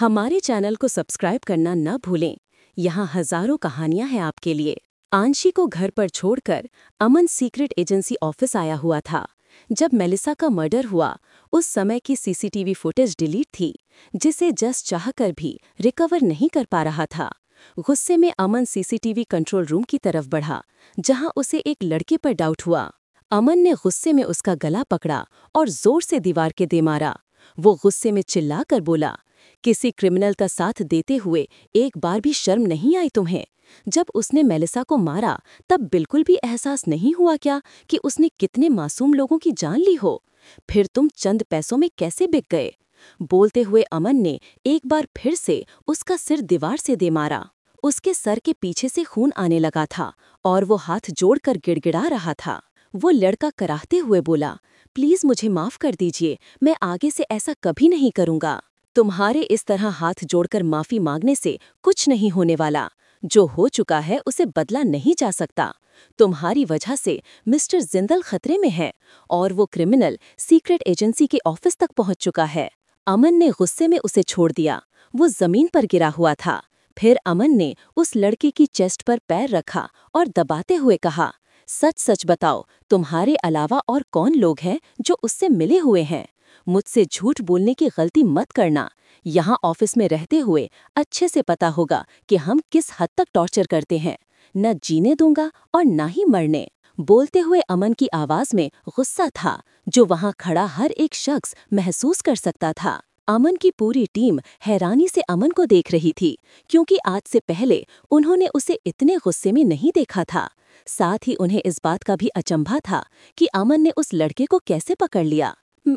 हमारे चैनल को सब्सक्राइब करना न भूलें। यहाँ हजारों कहानियां हैं आपके लिए। आंशी को घर पर छोड़कर अमन सीक्रेट एजेंसी ऑफिस आया हुआ था। जब मेलिसा का मर्डर हुआ उस समय की सीसीटीवी फुटेज डिलीट थी, जिसे जस चाहकर भी रिकवर नहीं कर पा रहा था। गुस्से में अमन सीसीटीवी कंट्रोल रूम की तरफ बढ़ा, जहां उसे एक लड़के पर डाउट हुआ। अमन ने गुस्से में उसका गला पकड़ा और जोर से दीवार के दे मारा। वो गुस्से में चिल्लाकर बोला, किसी क्रिमिनल का साथ देते हुए एक बार भी शर्म नहीं आई तुम्हें? जब उसने मेलिसा को मारा तब बिल्कुल भी एहसास नहीं हुआ क्या कि उसने कितने मासूम लोगों की जान ली हो? फिर तुम चंद पैसों में कैसे बिक गए? बोलते हुए अमन ने एक बार फिर से उसका सिर दीवार से दे मारा। उसके सर के पीछे से खून आने लगा था और वो हाथ जोड़कर गिड़गिड़ा रहा था। वो लड़का कराहते हुए बोला, प्लीज मुझे माफ कर दीजिए, मैं आगे से ऐसा कभी नहीं करूंगा। तुम्हारे इस तरह हाथ जोड़कर माफी मांगने से कुछ नहीं होने वाला। जो हो चुका है उसे बदला नहीं जा सकता। तुम्हारी वजह से मिस्टर जिंदल खतरे में है और वो क्रिमिनल सीक्रेट एजेंसी के ऑफिस तक पहुंच चुका है। अमन ने गुस्से में उसे छोड़ दिया। वो जमीन पर गिरा हुआ था। फिर अमन ने उस लड़के की चेस्ट पर पैर रखा और दबाते हुए कहा, सच सच बताओ, तुम्हारे अलावा और कौन लोग हैं जो उससे मिले हुए हैं? मुझसे झूठ बोलने की गलती मत करना। यहाँ ऑफिस में रहते हुए अच्छे से पता होगा कि हम किस हद तक टॉर्चर करते हैं। न जीने दूंगा और न ही मरने। बोलते हुए अमन की आवाज में गुस्सा था, जो वहाँ खड़ा हर एक शख्स महसूस कर सकता था। अमन की पूरी टीम हैरानी से अमन को देख रही थी, क्योंकि आज से पहले उन्होंने उसे इतने गुस्से में नहीं देखा था। साथ ही उन्हें इस बात का भी अचंभा था कि अमन ने उस लड़के को कैसे पकड़ लिया।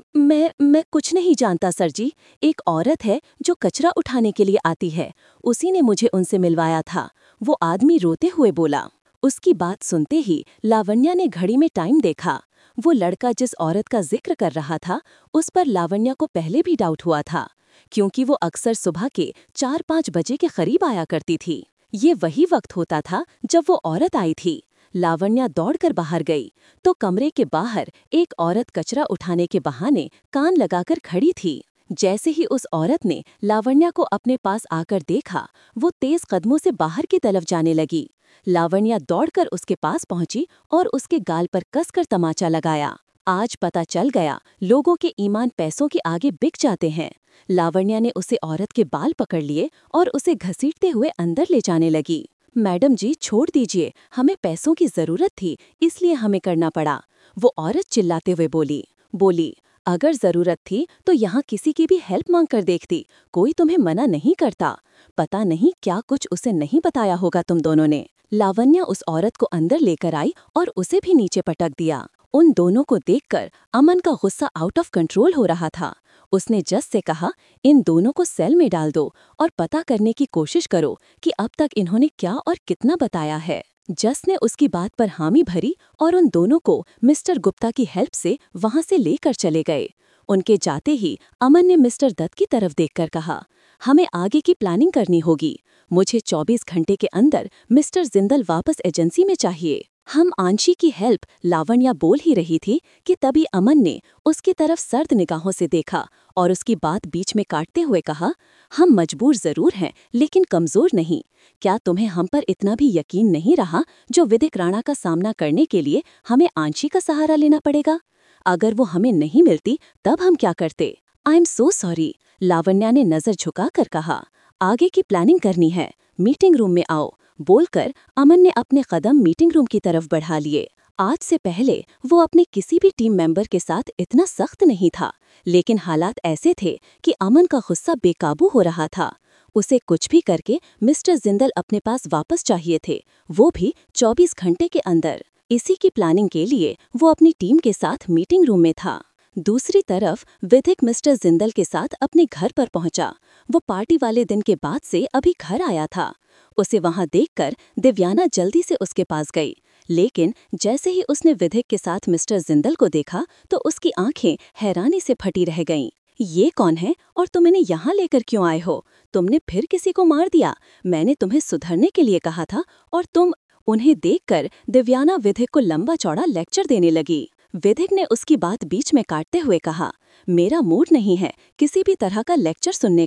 मैं कुछ नहीं जानता सर जी। एक औरत है जो कचरा उठाने के लिए आती है, उसी ने मुझे उनसे मिलवाया था, वो आदमी रोते हुए बोला। उसकी बात सुनते ही लावण्या ने घड़ी में टाइम देखा। वो लड़का जिस औरत का जिक्र कर रहा था, उस पर लावण्या को पहले भी डाउट हुआ था, क्योंकि वो अक्सर सुबह के 4-5 बजे के करीब आया करती थी। ये वही वक्त होता था जब वो औरत आई थी। लावण्या दौड़कर बाहर गई तो कमरे के बाहर एक औरत कचरा उठाने के बहाने कान लगाकर खड़ी थी। जैसे ही उस औरत ने लावण्या को अपने पास आकर देखा, वो तेज कदमों से बाहर की तरफ जाने लगी। लावण्या दौड़कर उसके पास पहुंची और उसके गाल पर कसकर तमाचा लगाया। आज पता चल गया, लोगों के ईमान पैसों के आगे बिक जाते हैं। लावण्या ने उसे औरत के बाल पकड़ लिए और उसे घसीटते हुए अंदर ले जाने लगी। मैडम जी छोड़ दीजिए, हमें पैसों की जरूरत थी, इसलिए हमें करना पड़ा। वो औरत चिल्लाते हुए बोली, अगर जरूरत थी तो यहाँ किसी की भी हेल्प मांग कर देखती, कोई तुम्हें मना नहीं करता। पता नहीं क्या कुछ उसे नहीं बताया होगा तुम दोनों ने। लावण्या उस औरत को अंदर लेकर आई और उसे भी नीचे पटक दिया। उन दोनों को देखकर अमन का गुस्सा आउट ऑफ कंट्रोल हो रहा था। उसने जस से कहा, इन दोनों को सेल में डाल दो और पता करने की कोशिश करो कि अब तक इन्होंने क्या और कितना बताया है। जस ने उसकी बात पर हामी भरी और उन दोनों को मिस्टर गुप्ता की हेल्प से वहां से लेकर चले गए। उनके जाते ही अमन ने मिस्टर दत्त की तरफ देखकर कहा, हमें आगे की प्लानिंग करनी होगी। मुझे 24 घंटे के अंदर मिस्टर जिंदल वापस एजेंसी में चाहिए। हम आंशी की हेल्प लावण्या बोल ही रही थी कि तभी अमन ने उसकी तरफ सर्द निगाहों से देखा और उसकी बात बीच में काटते हुए कहा, हम मजबूर जरूर हैं लेकिन कमजोर नहीं। क्या तुम्हें हम पर इतना भी यकीन नहीं रहा जो विदिक राणा का सामना करने के लिए हमें आंशी का सहारा लेना पड़ेगा? अगर वो हमें नहीं मिलती तब हम क्या करते? I am so sorry, Lavanya ने नजर झुकाकर कहा। आगे की प्लानिंग करनी है, मीटिंग रूम में आओ। बोलकर अमन ने अपने कदम मीटिंग रूम की तरफ बढ़ा लिए। आज से पहले वो अपने किसी भी टीम मेंबर के साथ इतना सख्त नहीं था, लेकिन हालात ऐसे थे कि अमन का गुस्सा बेकाबू हो रहा था। उसे कुछ भी करके मिस्टर जिंदल अपने पास वापस चाहिए थे, वो भी 24 घंटे के अंदर। इसी की प्लानिंग के लिए वो अपनी टीम के साथ मीटिंग रूम में था। दूसरी तरफ विधिक मिस्टर जिंदल के साथ अपने घर पर पहुंचा। वो पार्टी वाले दिन के बाद से अभी घर आया था। उसे वहां देखकर दिव्याना जल्दी से उसके पास गई, लेकिन जैसे ही उसने विधिक के साथ मिस्टर जिंदल को देखा तो उसकी आंखें हैरानी से फटी रह गईं। ये कौन है और तुम इन्हें यहाँ लेकर क्यों आए हो? तुमने फिर किसी को मार दिया? मैंने तुम्हें सुधरने के लिए कहा था और तुम। उन्हें देखकर दिव्याना विधिक को लंबा चौड़ा लेक्चर देने लगी। विधिक ने उसकी बात बीच में काटते हुए कहा, मेरा मूड नहीं है किसी भी तरह का लेक्चर सुनने का।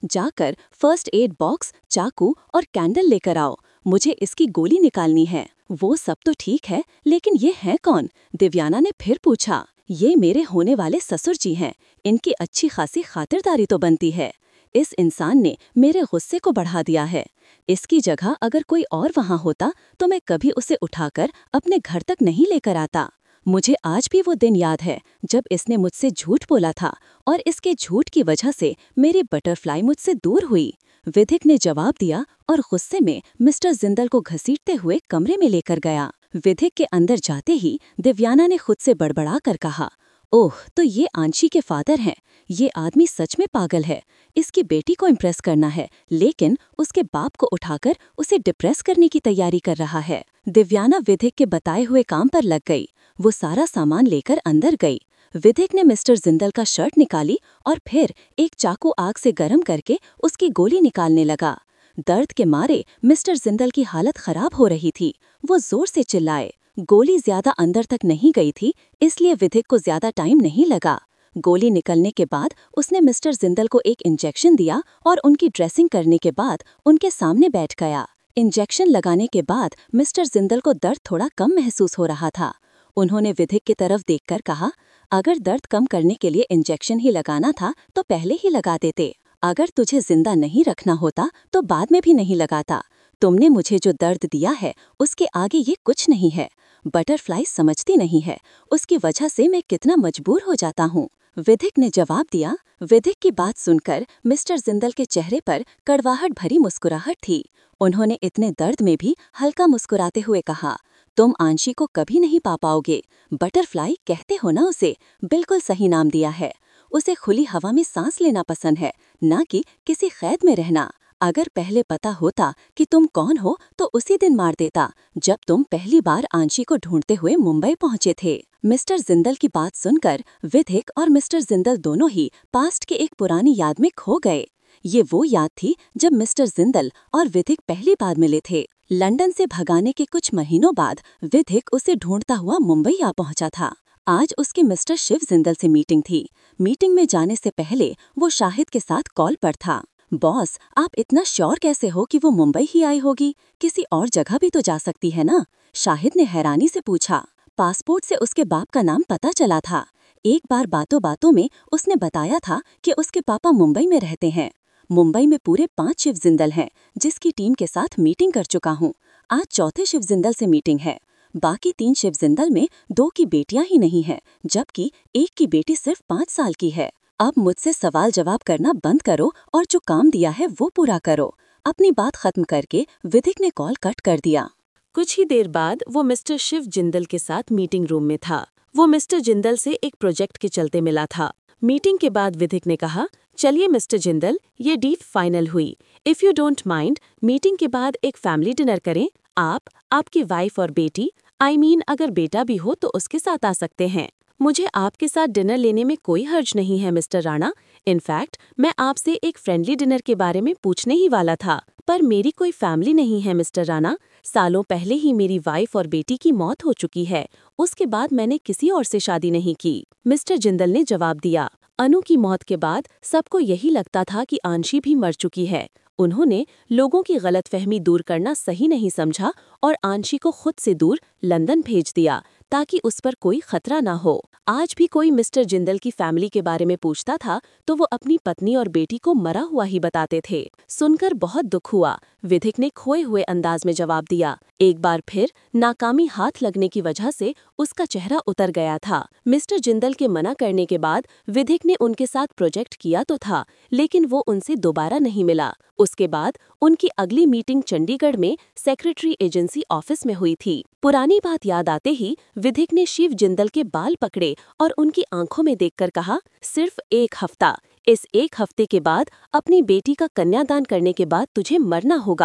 जाकर फर्स्ट एड बॉक्स, चाकू और कैंडल लेकर आओ, मुझे इसकी गोली निकालनी है। वो सब तो ठीक है, लेकिन ये है कौन? दिव्याना ने फिर पूछा। ये मेरे होने वाले ससुर जी हैं, इनकी अच्छी खासी खातिरदारी तो बनती है। इस इंसान ने मेरे गुस्से को बढ़ा दिया है। इसकी जगह अगर कोई और वहाँ होता तो मैं कभी उसे उठाकर अपने घर तक नहीं लेकर आता। मुझे आज भी वो दिन याद है जब इसने मुझसे झूठ बोला था और इसके झूठ की वजह से मेरी बटरफ्लाई मुझसे दूर हुई। विधिक ने जवाब दिया और गुस्से में मिस्टर जिंदल को घसीटते हुए कमरे में लेकर गया। विधिक के अंदर जाते ही दिव्याना ने खुद से बड़बड़ा कर कहा, ओह, तो ये आंशी के फादर हैं। ये आदमी सच में पागल है। इसकी बेटी को इम्प्रेस करना है, लेकिन उसके बाप को उठाकर उसे डिप्रेस करने की तैयारी कर रहा है। दिव्याना विधिक के बताए हुए काम पर लग गई। वो सारा सामान लेकर अंदर गई। विधिक ने मिस्टर जिंदल का शर्ट निकाली और फिर एक चाकू आग से गर्म करके उसकी गोली निकालने लगा। दर्द के मारे मिस्टर जिंदल की हालत खराब हो रही थी। वो जोर से चिल्लाए। गोली ज्यादा अंदर तक नहीं गई थी, इसलिए विधिक को ज्यादा टाइम नहीं लगा। गोली निकलने के बाद उसने मिस्टर जिंदल को एक इंजेक्शन दिया और उनकी ड्रेसिंग करने के बाद उनके सामने बैठ गया। इंजेक्शन लगाने के बाद मिस्टर जिंदल को दर्द थोड़ा कम महसूस हो रहा था। उन्होंने विधिक की तरफ देखकर कहा, अगर दर्द कम करने के लिए इंजेक्शन ही लगाना था तो पहले ही लगा देते। अगर तुझे जिंदा नहीं रखना होता तो बाद में भी नहीं लगाता। तुमने मुझे जो दर्द दिया है उसके आगे ये कुछ नहीं है। बटरफ्लाई समझती नहीं है, उसकी वजह से मैं कितना मजबूर हो जाता हूँ। विधिक ने जवाब दिया। विधिक की बात सुनकर मिस्टर जिंदल के चेहरे पर कड़वाहट भरी मुस्कुराहट थी। उन्होंने इतने दर्द में भी हल्का मुस्कुराते हुए कहा, तुम आंशी को कभी नहीं पा पाओगे। बटरफ्लाई कहते हो ना उसे, बिल्कुल सही नाम दिया है। उसे खुली हवा में सांस लेना पसंद है, न कि किसी कैद में रहना। अगर पहले पता होता कि तुम कौन हो तो उसी दिन मार देता जब तुम पहली बार आंशी को ढूंढते हुए मुंबई पहुंचे थे। मिस्टर जिंदल की बात सुनकर विधिक और मिस्टर जिंदल दोनों ही पास्ट की एक पुरानी याद में खो गए। ये वो याद थी जब मिस्टर जिंदल और विधिक पहली बार मिले थे। लंदन से भगाने के कुछ महीनों बाद विधिक उसे ढूंढता हुआ मुंबई आ पहुंचा था। आज उसकी मिस्टर शिव जिंदल से मीटिंग थी। मीटिंग में जाने से पहले वो शाहिद के साथ कॉल पर था। बॉस, आप इतना श्योर कैसे हो कि वो मुंबई ही आई होगी? किसी और जगह भी तो जा सकती है ना? शाहिद ने हैरानी से पूछा। पासपोर्ट से उसके बाप का नाम पता चला था। एक बार बातों बातों में उसने बताया था कि उसके पापा मुंबई में रहते हैं। मुंबई में पूरे 5 शिव जिंदल हैं, जिसकी टीम के साथ मीटिंग कर चुका हूँ। आज चौथे शिव जिंदल से मीटिंग है। बाकी 3 शिव जिंदल में 2 की बेटियां ही नहीं हैं, जबकि एक की बेटी सिर्फ 5 साल की है। अब मुझसे सवाल जवाब करना बंद करो और जो काम दिया है वो पूरा करो। अपनी बात खत्म करके विधिक ने कॉल कट कर दिया। कुछ ही देर बाद वो मिस्टर शिव जिंदल के साथ मीटिंग रूम में था। वो मिस्टर जिंदल से एक प्रोजेक्ट के चलते मिला था। मीटिंग के बाद विधिक ने कहा, चलिए मिस्टर जिंदल, ये डील फाइनल हुई। If you don't mind, meeting के बाद एक फैमिली डिनर करें। आप, आपकी वाइफ और बेटी, अगर बेटा भी हो तो उसके साथ आ सकते हैं। मुझे आपके साथ डिनर लेने में कोई हर्ज नहीं है मिस्टर राणा। इनफैक्ट मैं आपसे एक फ्रेंडली डिनर के बारे में पूछने ही वाला था, पर मेरी कोई फैमिली नहीं है मिस्टर राणा। सालों पहले ही मेरी वाइफ और बेटी की मौत हो चुकी है। उसके बाद मैंने किसी और से शादी नहीं की। मिस्टर जिंदल ने जवाब दिया। अनु की मौत के बाद सबको यही लगता था कि आंशी भी मर चुकी है। उन्होंने लोगों की गलतफहमी दूर करना सही नहीं समझा और आंशी को खुद से दूर लंदन भेज दिया ताकि उस पर कोई खतरा ना हो। आज भी कोई मिस्टर जिंदल की फैमिली के बारे में पूछता था तो वो अपनी पत्नी और बेटी को मरा हुआ ही बताते थे। सुनकर बहुत दुख हुआ। विधिक ने खोए हुए अंदाज में जवाब दिया। एक बार फिर नाकामी हाथ लगने की वजह से उसका चेहरा उतर गया था। मिस्टर जिंदल के मना करने के बाद विधिक ने उनके साथ प्रोजेक्ट किया तो था, लेकिन वो उनसे दोबारा नहीं मिला। उसके बाद उनकी अगली मीटिंग चंडीगढ़ में सेक्रेटरी एजेंसी ऑफिस में हुई थी। पुरानी बात याद आते ही विधिक ने शिव जिंदल के बाल पकड़े और उनकी आंखों में देखकर कहा, सिर्फ 1 हफ्ता। इस 1 हफ्ते के बाद अपनी बेटी का कन्यादान करने के बाद तुझे मरना होगा।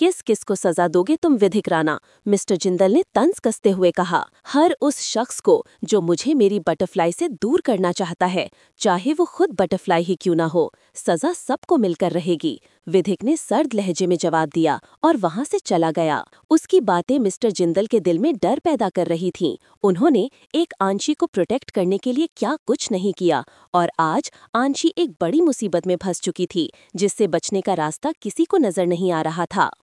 किस किस को सजा दोगे तुम विधिक राणा? मिस्टर जिंदल ने तंज कसते हुए कहा। हर उस शख्स को जो मुझे मेरी बटरफ्लाई से दूर करना चाहता है, चाहे वो खुद बटरफ्लाई ही क्यों ना हो। सजा सबको मिलकर रहेगी, विधिक ने सर्द लहजे में जवाब दिया और वहां से चला गया। उसकी बातें मिस्टर जिंदल के दिल में डर पैदा कर रही थीं। उन्होंने एक आंशी को प्रोटेक्ट करने के लिए क्या कुछ नहीं किया और आज आंशी एक बड़ी मुसीबत में फंस चुकी थी, जिससे बचने का रास्ता किसी को नजर नहीं आ रहा था।